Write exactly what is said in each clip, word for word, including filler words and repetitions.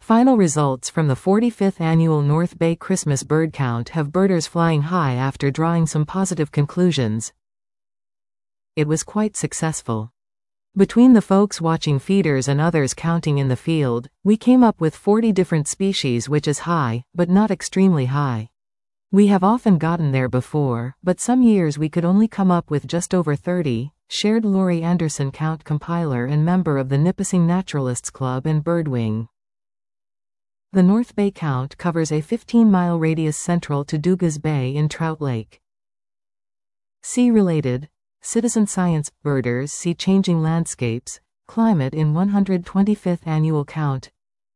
Final results from the forty-fifth annual North Bay Christmas bird count have birders flying high after drawing some positive conclusions. It was quite successful. Between the folks watching feeders and others counting in the field, we came up with forty different species, which is high, but not extremely high. We have often gotten there before, but some years we could only come up with just over thirty, shared Laurie Anderson, count compiler and member of the Nipissing Naturalists Club and Birdwing. The North Bay count covers a fifteen mile radius central to Dugas Bay in Trout Lake. See related. Citizen Science. Birders see changing landscapes, climate in one hundred twenty-fifth annual count.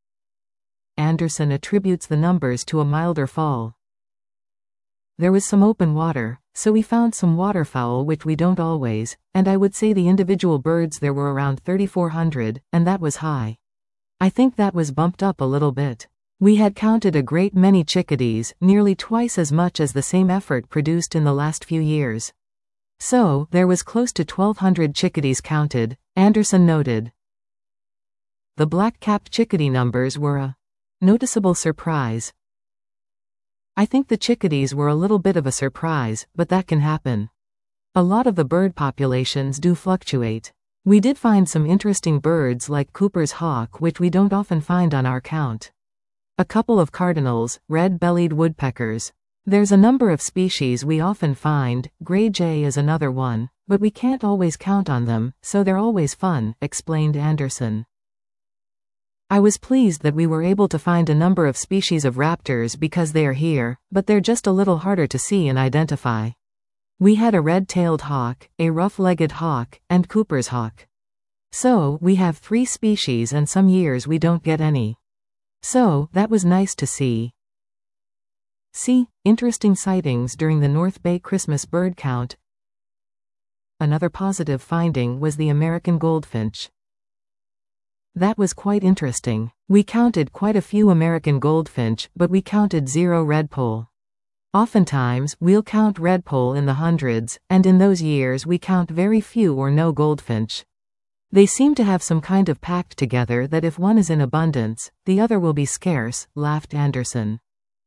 Anderson attributes the numbers to a milder fall. There was some open water, so we found some waterfowl, which we don't always, and I would say the individual birds there were around thirty-four hundred, and that was high. I think that was bumped up a little bit. We had counted a great many chickadees, nearly twice as much as the same effort produced in the last few years. So, there was close to twelve hundred chickadees counted, Anderson noted. The black-capped chickadee numbers were a noticeable surprise. I think the chickadees were a little bit of a surprise, but that can happen. A lot of the bird populations do fluctuate. We did find some interesting birds like Cooper's hawk, which we don't often find on our count. A couple of cardinals, red-bellied woodpeckers. There's a number of species we often find, gray jay is another one, but we can't always count on them, so they're always fun, explained Anderson. I was pleased that we were able to find a number of species of raptors because they are here, but they're just a little harder to see and identify. We had a red-tailed hawk, a rough-legged hawk, and Cooper's hawk. So, we have three species and some years we don't get any. So, that was nice to see. See, interesting sightings during the North Bay Christmas bird count. Another positive finding was the American goldfinch. That was quite interesting. We counted quite a few American goldfinch, but we counted zero redpoll. Oftentimes, we'll count redpoll in the hundreds, and in those years we count very few or no goldfinch. They seem to have some kind of pact together that if one is in abundance, the other will be scarce, laughed Anderson.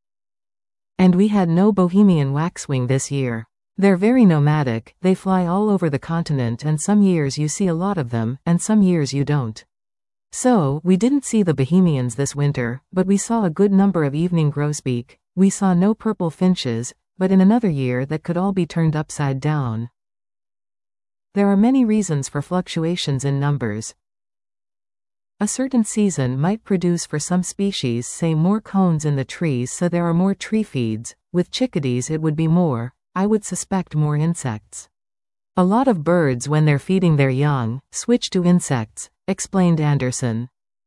And we had no Bohemian waxwing this year. They're very nomadic, they fly all over the continent, and some years you see a lot of them, and some years you don't. So, we didn't see the Bohemians this winter, but we saw a good number of evening grosbeak. We saw no purple finches, but in another year that could all be turned upside down. There are many reasons for fluctuations in numbers. A certain season might produce for some species, say, more cones in the trees, so there are more tree feeds. With chickadees it would be more, I would suspect, more insects. A lot of birds, when they're feeding their young, switch to insects, explained Anderson.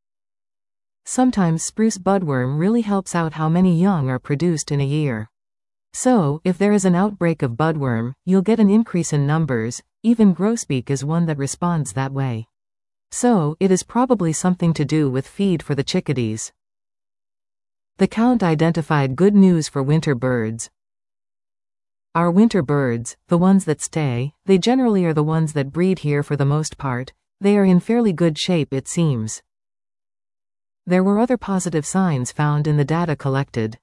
Sometimes spruce budworm really helps out how many young are produced in a year. So, if there is an outbreak of budworm, you'll get an increase in numbers. Even grosbeak is one that responds that way. So, it is probably something to do with feed for the chickadees. The count identified good news for winter birds. Our winter birds, the ones that stay, they generally are the ones that breed here for the most part. They are in fairly good shape, it seems. There were other positive signs found in the data collected.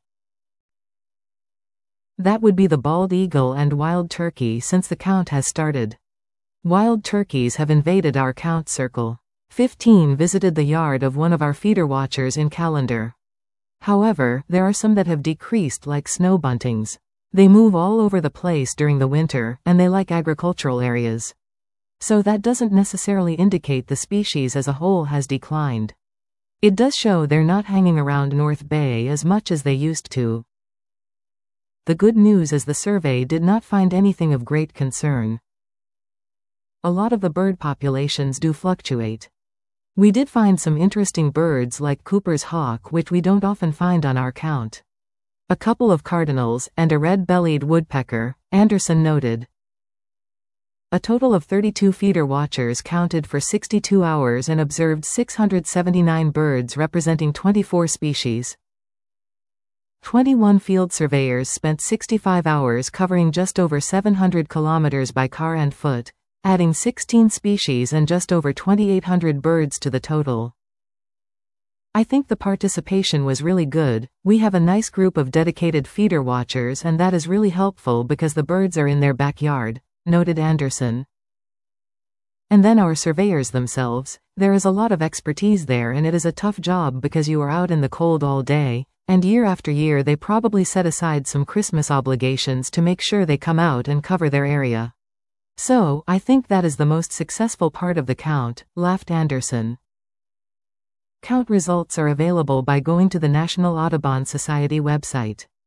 That would be the bald eagle and wild turkey since the count has started. Wild turkeys have invaded our count circle. Fifteen visited the yard of one of our feeder watchers in Callender. However, there are some that have decreased, like snow buntings. They move all over the place during the winter, and they like agricultural areas. So that doesn't necessarily indicate the species as a whole has declined. It does show they're not hanging around North Bay as much as they used to. The good news is the survey did not find anything of great concern. A lot of the bird populations do fluctuate. We did find some interesting birds like Cooper's hawk, which we don't often find on our count. A couple of cardinals, and a red-bellied woodpecker, Anderson noted. A total of thirty-two feeder watchers counted for sixty-two hours and observed six hundred seventy-nine birds representing twenty-four species. twenty-one field surveyors spent sixty-five hours covering just over seven hundred kilometers by car and foot, adding sixteen species and just over twenty-eight hundred birds to the total. I think the participation was really good. We have a nice group of dedicated feeder watchers and that is really helpful because the birds are in their backyard, noted Anderson. And then our surveyors themselves, there is a lot of expertise there and it is a tough job because you are out in the cold all day, and year after year they probably set aside some Christmas obligations to make sure they come out and cover their area. So, I think that is the most successful part of the count, laughed Anderson. Count results are available by going to the National Audubon Society website.